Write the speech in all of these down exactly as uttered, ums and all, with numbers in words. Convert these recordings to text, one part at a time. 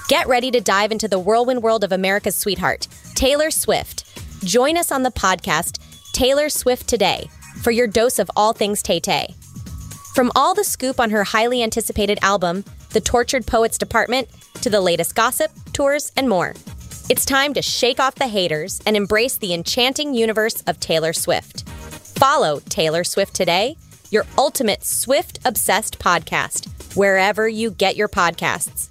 Get ready to dive into the whirlwind world of America's sweetheart, Taylor Swift. Join us on the podcast, Taylor Swift Today, for your dose of all things Tay-Tay. From all the scoop on her highly anticipated album, The Tortured Poets Department, to the latest gossip, tours, and more. It's time to shake off the haters and embrace the enchanting universe of Taylor Swift. Follow Taylor Swift Today, your ultimate Swift-obsessed podcast, wherever you get your podcasts.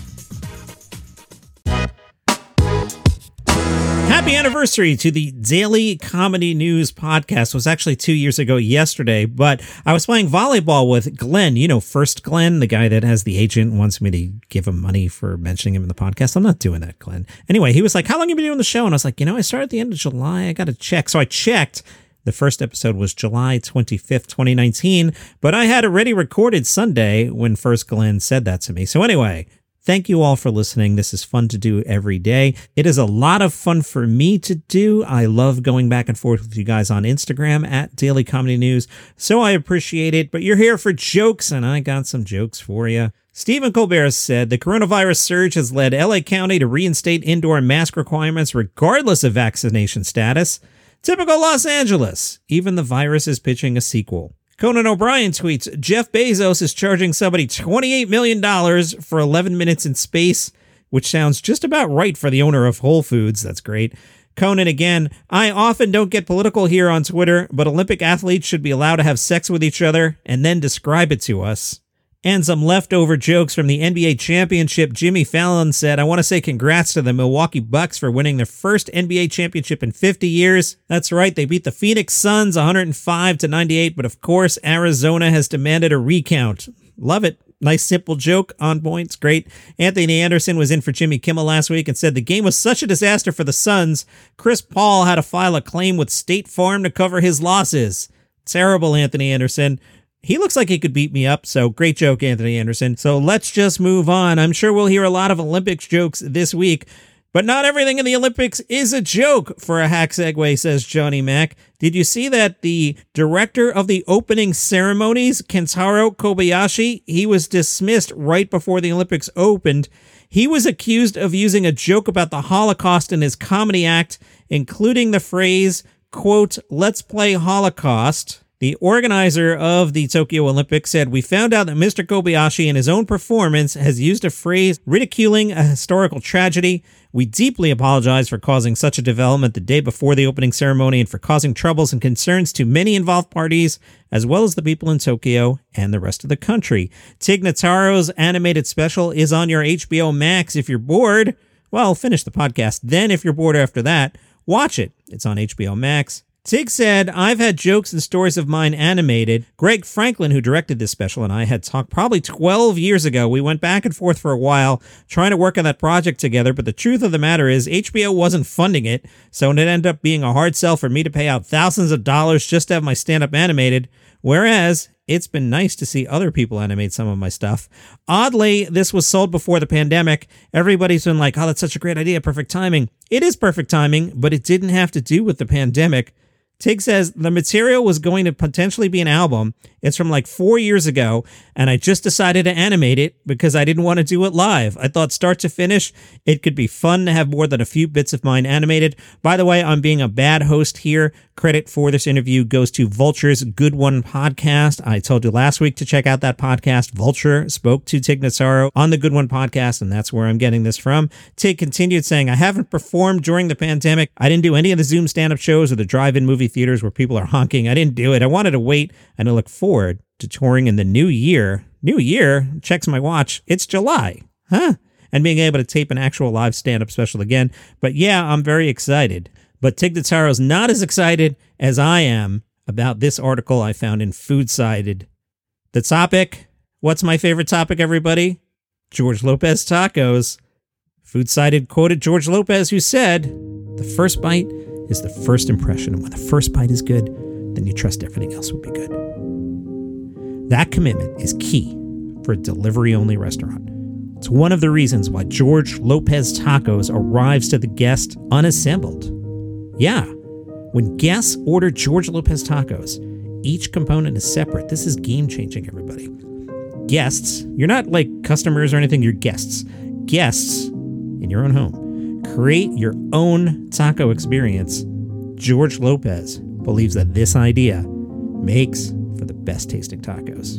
Happy anniversary to the Daily Comedy News podcast. It was actually two years ago yesterday, but I was playing volleyball with Glenn. You know, First Glenn, the guy that has the agent, wants me to give him money for mentioning him in the podcast. I'm not doing that, Glenn. Anyway, he was like, how long have you been doing the show? And I was like, you know, I started at the end of July. I got to check. So I checked. The first episode was July twenty-fifth, twenty nineteen, but I had already recorded Sunday when First Glenn said that to me. So anyway, thank you all for listening. This is fun to do every day. It is a lot of fun for me to do. I love going back and forth with you guys on Instagram at Daily Comedy News, so I appreciate it. But you're here for jokes, and I got some jokes for you. Stephen Colbert said the coronavirus surge has led L A County to reinstate indoor mask requirements regardless of vaccination status. Typical Los Angeles. Even the virus is pitching a sequel. Conan O'Brien tweets, Jeff Bezos is charging somebody twenty-eight million dollars for eleven minutes in space, which sounds just about right for the owner of Whole Foods. That's great. Conan again, I often don't get political here on Twitter, but Olympic athletes should be allowed to have sex with each other and then describe it to us. And some leftover jokes from the N B A championship. Jimmy Fallon said, I want to say congrats to the Milwaukee Bucks for winning their first N B A championship in fifty years. That's right, they beat the Phoenix Suns one oh five to ninety-eight, but of course, Arizona has demanded a recount. Love it. Nice, simple joke. On point. It's great. Anthony Anderson was in for Jimmy Kimmel last week and said the game was such a disaster for the Suns, Chris Paul had to file a claim with State Farm to cover his losses. Terrible, Anthony Anderson. He looks like he could beat me up, so great joke, Anthony Anderson. So let's just move on. I'm sure we'll hear a lot of Olympics jokes this week, but not everything in the Olympics is a joke for a hack segue, says Johnny Mac. Did you see that the director of the opening ceremonies, Kentaro Kobayashi, he was dismissed right before the Olympics opened. He was accused of using a joke about the Holocaust in his comedy act, including the phrase, quote, let's play Holocaust. The organizer of the Tokyo Olympics said, we found out that Mister Kobayashi in his own performance has used a phrase ridiculing a historical tragedy. We deeply apologize for causing such a development the day before the opening ceremony and for causing troubles and concerns to many involved parties, as well as the people in Tokyo and the rest of the country. Tig Notaro's animated special is on your H B O Max. If you're bored, well, finish the podcast. Then if you're bored after that, watch it. It's on H B O Max. Tig said, I've had jokes and stories of mine animated. Greg Franklin, who directed this special, and I had talked probably twelve years ago. We went back and forth for a while trying to work on that project together, but the truth of the matter is H B O wasn't funding it, so it ended up being a hard sell for me to pay out thousands of dollars just to have my stand-up animated, whereas it's been nice to see other people animate some of my stuff. Oddly, this was sold before the pandemic. Everybody's been like, oh, that's such a great idea, perfect timing. It is perfect timing, but it didn't have to do with the pandemic. Tig says the material was going to potentially be an album. It's from like four years ago, and I just decided to animate it because I didn't want to do it live. I thought start to finish, it could be fun to have more than a few bits of mine animated. By the way, I'm being a bad host here. Credit for this interview goes to Vulture's Good One podcast. I told you last week to check out that podcast. Vulture spoke to Tig Notaro on the Good One podcast, and that's where I'm getting this from. Tig continued saying, I haven't performed during the pandemic. I didn't do any of the Zoom stand-up shows or the drive-in movie theaters where people are honking. I didn't do it. I wanted to wait and to look forward to touring in the new year. New year? Checks my watch. It's July. Huh? And being able to tape an actual live stand-up special again. But yeah, I'm very excited. But Tig Notaro's not as excited as I am about this article I found in Food-Sided. The topic, what's my favorite topic, everybody? George Lopez tacos. Food-Sided quoted George Lopez, who said, the first bite is the first impression. And when the first bite is good, then you trust everything else will be good. That commitment is key for a delivery-only restaurant. It's one of the reasons why George Lopez Tacos arrives to the guest unassembled. Yeah, when guests order George Lopez Tacos, each component is separate. This is game-changing, everybody. Guests, you're not like customers or anything, you're guests. Guests in your own home. Create your own taco experience. George Lopez believes that this idea makes for the best tasting tacos.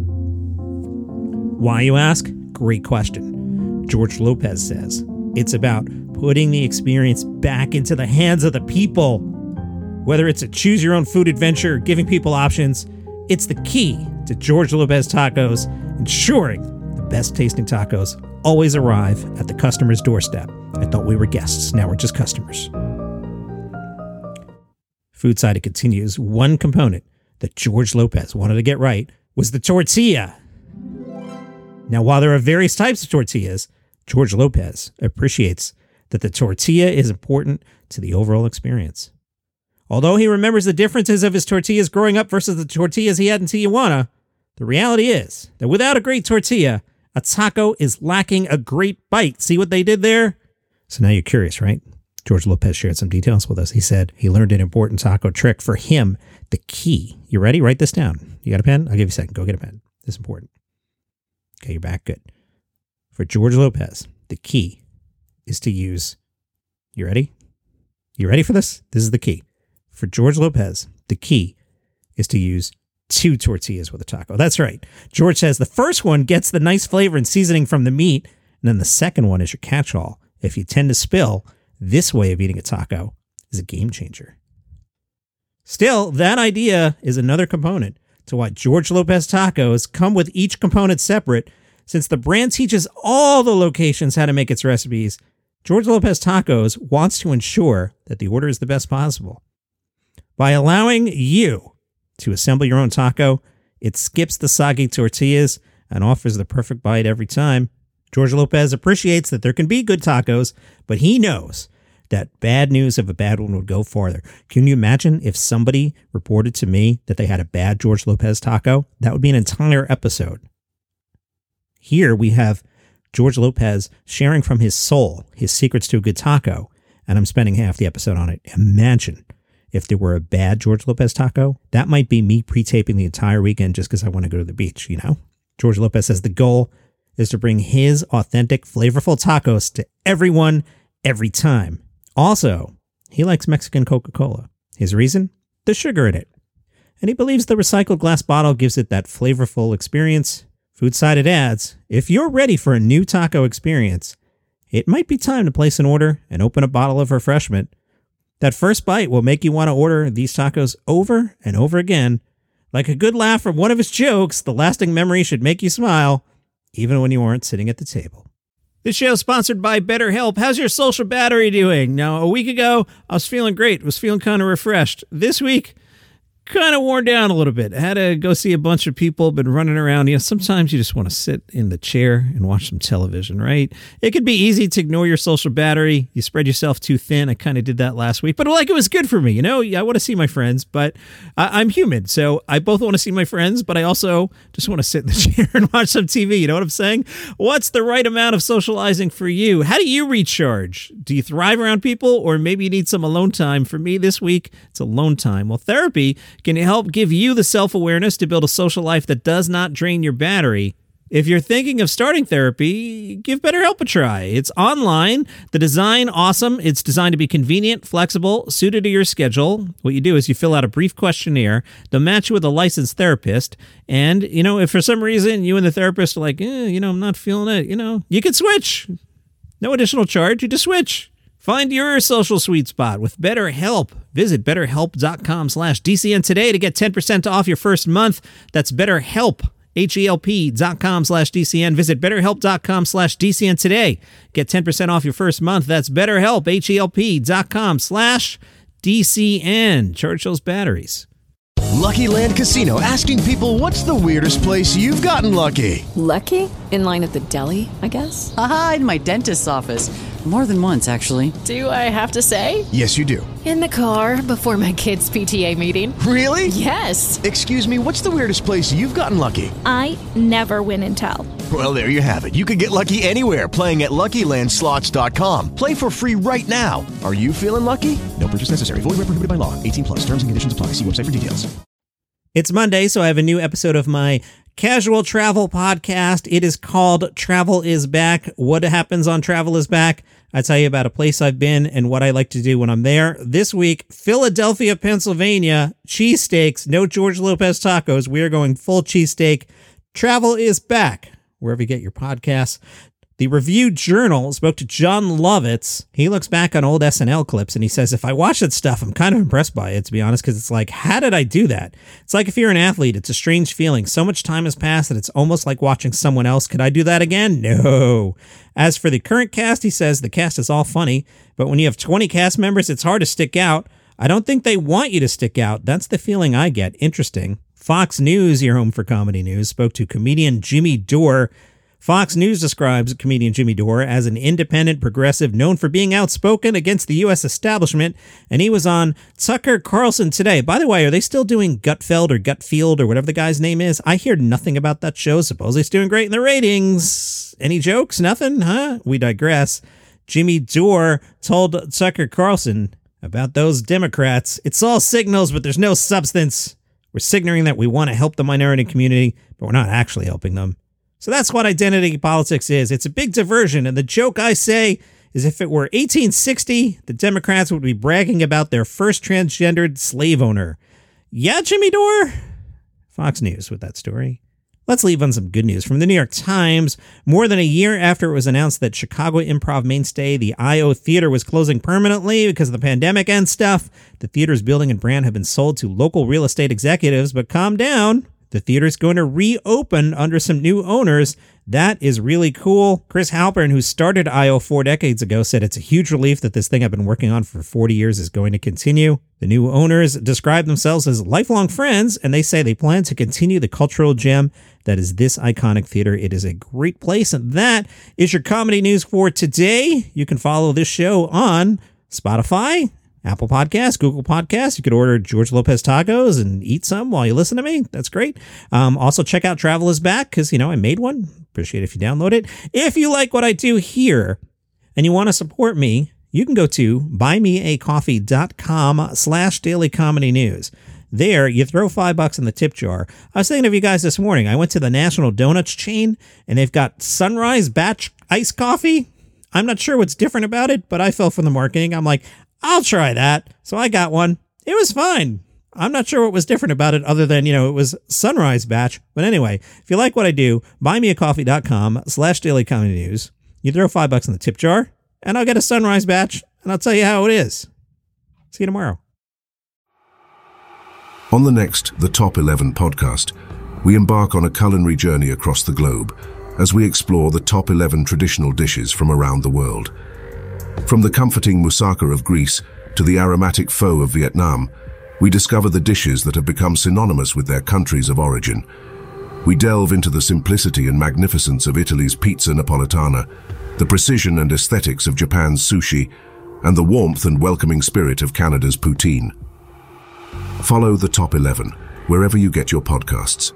Why, you ask? Great question. George Lopez says it's about putting the experience back into the hands of the people. Whether it's a choose your own food adventure or giving people options, it's the key to George Lopez Tacos, ensuring the best tasting tacos always arrive at the customer's doorstep. I thought we were guests, now we're just customers. Foodside, it continues, one component that George Lopez wanted to get right was the tortilla. Now, while there are various types of tortillas, George Lopez appreciates that the tortilla is important to the overall experience. Although he remembers the differences of his tortillas growing up versus the tortillas he had in Tijuana, the reality is that without a great tortilla, a taco is lacking a great bite. See what they did there? So now you're curious, right? George Lopez shared some details with us. He said he learned an important taco trick. For him, the key. You ready? Write this down. You got a pen? I'll give you a second. Go get a pen. This is important. Okay, you're back. Good. For George Lopez, the key is to use... You ready? You ready for this? This is the key. For George Lopez, the key is to use two tortillas with a taco. That's right. George says the first one gets the nice flavor and seasoning from the meat, and then the second one is your catch-all. If you tend to spill, this way of eating a taco is a game changer. Still, that idea is another component to why George Lopez Tacos come with each component separate. Since the brand teaches all the locations how to make its recipes, George Lopez Tacos wants to ensure that the order is the best possible. By allowing you to assemble your own taco, it skips the soggy tortillas and offers the perfect bite every time. George Lopez appreciates that there can be good tacos, but he knows that bad news of a bad one would go farther. Can you imagine if somebody reported to me that they had a bad George Lopez taco? That would be an entire episode. Here we have George Lopez sharing from his soul his secrets to a good taco, and I'm spending half the episode on it. Imagine if there were a bad George Lopez taco. That might be me pre-taping the entire weekend just because I want to go to the beach, you know? George Lopez says the goal is to bring his authentic, flavorful tacos to everyone, every time. Also, he likes Mexican Coca-Cola. His reason? The sugar in it. And he believes the recycled glass bottle gives it that flavorful experience. Foodside, it adds, if you're ready for a new taco experience, it might be time to place an order and open a bottle of refreshment. That first bite will make you want to order these tacos over and over again. Like a good laugh from one of his jokes, the lasting memory should make you smile, even when you aren't sitting at the table. This show is sponsored by BetterHelp. How's your social battery doing? Now, a week ago, I was feeling great. Was feeling kind of refreshed. This week, kind of worn down a little bit. I had to go see a bunch of people, been running around. You know, sometimes you just want to sit in the chair and watch some television, right? It could be easy to ignore your social battery. You spread yourself too thin. I kind of did that last week, but like it was good for me. You know, I want to see my friends, but I- I'm human. So I both want to see my friends, but I also just want to sit in the chair and watch some T V. You know what I'm saying? What's the right amount of socializing for you? How do you recharge? Do you thrive around people, or maybe you need some alone time? For me this week, it's alone time. Well, therapy can help give you the self-awareness to build a social life that does not drain your battery. If you're thinking of starting therapy, give BetterHelp a try. It's online. The design, awesome. It's designed to be convenient, flexible, suited to your schedule. What you do is you fill out a brief questionnaire. They'll match you with a licensed therapist. And, you know, if for some reason you and the therapist are like, eh, you know, I'm not feeling it, you know, you can switch. No additional charge. You just switch. Find your social sweet spot with BetterHelp. Visit betterhelp.com slash DCN today to get ten percent off your first month. That's BetterHelp, H-E-L-P dot com slash DCN. Visit betterhelp.com slash DCN today. Get ten percent off your first month. That's BetterHelp, H-E-L-P dot com slash DCN. Churchill's Batteries. Lucky Land Casino, asking people, what's the weirdest place you've gotten lucky? Lucky? In line at the deli, I guess? Aha, in my dentist's office. More than once, actually. Do I have to say? Yes, you do. In the car before my kids' P T A meeting. Really? Yes. Excuse me, what's the weirdest place you've gotten lucky? I never win and tell. Well, there you have it. You can get lucky anywhere, playing at Lucky Land Slots dot com. Play for free right now. Are you feeling lucky? No purchase necessary. Void where prohibited by law. eighteen plus. Terms and conditions apply. See website for details. It's Monday, so I have a new episode of my casual travel podcast. It is called Travel is Back. What happens on Travel is Back? I tell you about a place I've been and what I like to do when I'm there. This week, Philadelphia, Pennsylvania, cheesesteaks, no George Lopez tacos. We are going full cheesesteak. Travel is Back, wherever you get your podcasts. The Review Journal spoke to John Lovitz. He looks back on old S N L clips and he says, if I watch that stuff, I'm kind of impressed by it, to be honest, because it's like, how did I do that? It's like if you're an athlete, it's a strange feeling. So much time has passed that it's almost like watching someone else. Could I do that again? No. As for the current cast, he says the cast is all funny, but when you have twenty cast members, it's hard to stick out. I don't think they want you to stick out. That's the feeling I get. Interesting. Fox News, your home for comedy news, spoke to comedian Jimmy Dore. Fox News describes comedian Jimmy Dore as an independent progressive known for being outspoken against the U S establishment, and he was on Tucker Carlson today. By the way, are they still doing Gutfeld or Gutfield or whatever the guy's name is? I hear nothing about that show. Suppose it's doing great in the ratings. Any jokes? Nothing? Huh? We digress. Jimmy Dore told Tucker Carlson about those Democrats. It's all signals, but there's no substance. We're signaling that we want to help the minority community, but we're not actually helping them. So that's what identity politics is. It's a big diversion. And the joke I say is if it were eighteen sixty, the Democrats would be bragging about their first transgendered slave owner. Yeah, Jimmy Dore? Fox News with that story. Let's leave on some good news from the New York Times. More than a year after it was announced that Chicago improv mainstay, the I O Theater, was closing permanently because of the pandemic and stuff, the theater's building and brand have been sold to local real estate executives, but calm down. The theater is going to reopen under some new owners. That is really cool. Chris Halpern, who started I O four decades ago, said it's a huge relief that this thing I've been working on for forty years is going to continue. The new owners describe themselves as lifelong friends, and they say they plan to continue the cultural gem that is this iconic theater. It is a great place, and that is your comedy news for today. You can follow this show on Spotify, Apple Podcasts, Google Podcasts. You could order George Lopez tacos and eat some while you listen to me. That's great. Um, also, check out Travel is Back because, you know, I made one. Appreciate it if you download it. If you like what I do here and you want to support me, you can go to buymeacoffee.com slash daily comedy news. There, you throw five bucks in the tip jar. I was thinking of you guys this morning. I went to the National Donuts chain and they've got Sunrise Batch Iced Coffee. I'm not sure what's different about it, but I fell for the marketing. I'm like, I'll try that. So I got one. It was fine. I'm not sure what was different about it other than, you know, it was Sunrise Batch. But anyway, if you like what I do, buymeacoffee.com slash daily comedy news. You throw five bucks in the tip jar and I'll get a Sunrise Batch and I'll tell you how it is. See you tomorrow. On the next The Top eleven podcast, we embark on a culinary journey across the globe as we explore the top eleven traditional dishes from around the world. From the comforting moussaka of Greece to the aromatic pho of Vietnam, we discover the dishes that have become synonymous with their countries of origin. We delve into the simplicity and magnificence of Italy's pizza napolitana, the precision and aesthetics of Japan's sushi, and the warmth and welcoming spirit of Canada's poutine. Follow The Top eleven wherever you get your podcasts.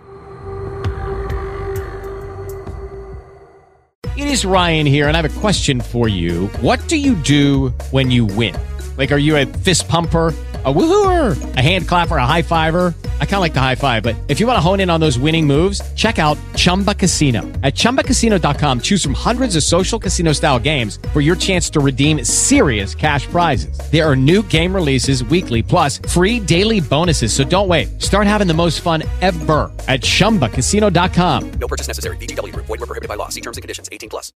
It is Ryan here, and I have a question for you. What do you do when you win? Like, are you a fist pumper, a woohooer, a hand clapper, a high fiver? I kind of like the high five, but if you want to hone in on those winning moves, check out Chumba Casino. At chumba casino dot com, choose from hundreds of social casino-style games for your chance to redeem serious cash prizes. There are new game releases weekly, plus free daily bonuses. So don't wait. Start having the most fun ever at chumba casino dot com. No purchase necessary. V G W Group. Void where prohibited by law. See terms and conditions. eighteen plus.